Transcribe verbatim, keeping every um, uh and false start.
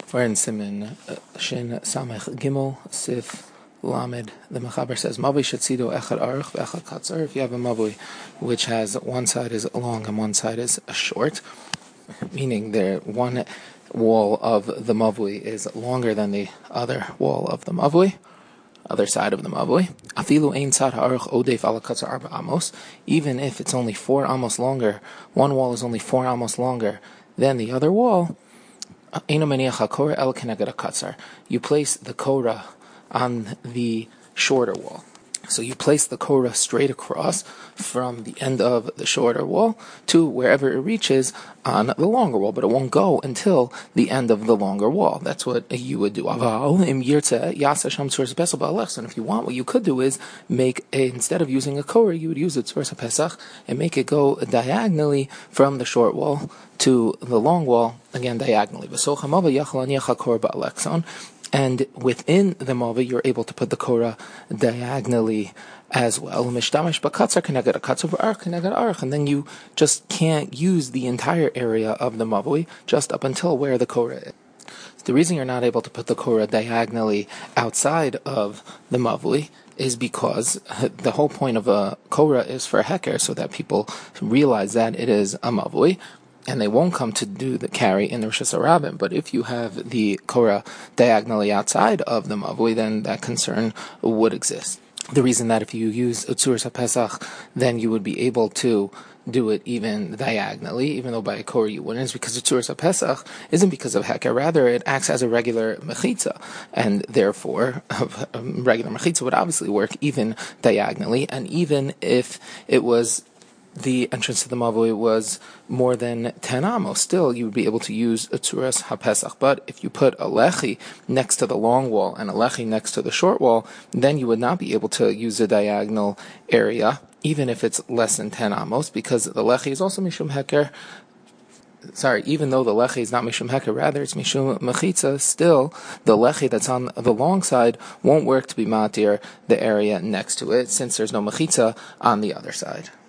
We're in Siman Shin Samech Gimel Sif Lamed. The Mechaber says, Mavui Shetzido Echad Aruch Ve'echad Katzar. If you have a Mavui which has one side is long and one side is short, meaning the one wall of the Mavui is longer than the other wall of the Mavui, other side of the Mavui. Afilu ein tzad ha'aruch odef ala katzar arba amos. Even if it's only four amos longer, one wall is only four amos longer than the other wall. You place the korah on the shorter wall. So you place the korah straight across from the end of the shorter wall to wherever it reaches on the longer wall, but it won't go until the end of the longer wall. That's what you would do. And if you want, what you could do is make a, instead of using a korah, you would use a tzursa pesach and make it go diagonally from the short wall to the long wall, again diagonally. And within the Mavui, you're able to put the korah diagonally as well. And then you just can't use the entire area of the Mavui just up until where the korah is. The reason you're not able to put the korah diagonally outside of the Mavui is because the whole point of a korah is for heker, so that people realize that it is a Mavui, and they won't come to do the carry in the Rosh Hashanah. But if you have the korah diagonally outside of the Mavui, then that concern would exist. The reason that if you use Utzuras HaPesach, then you would be able to do it even diagonally, even though by a korah you wouldn't, is because Utzuras HaPesach isn't because of heker, rather it acts as a regular mechitza, and therefore a regular mechitza would obviously work even diagonally, and even if it was the entrance to the Mavui was more than ten amos, still you would be able to use Utzuras HaPesach. But if you put a lechi next to the long wall and a lechi next to the short wall, then you would not be able to use a diagonal area, even if it's less than ten amos, because the lechi is also mishum heker. Sorry, even though the lechi is not mishum heker, rather it's mishum mechitza, still the lechi that's on the long side won't work to be matir the area next to it, since there's no mechitza on the other side.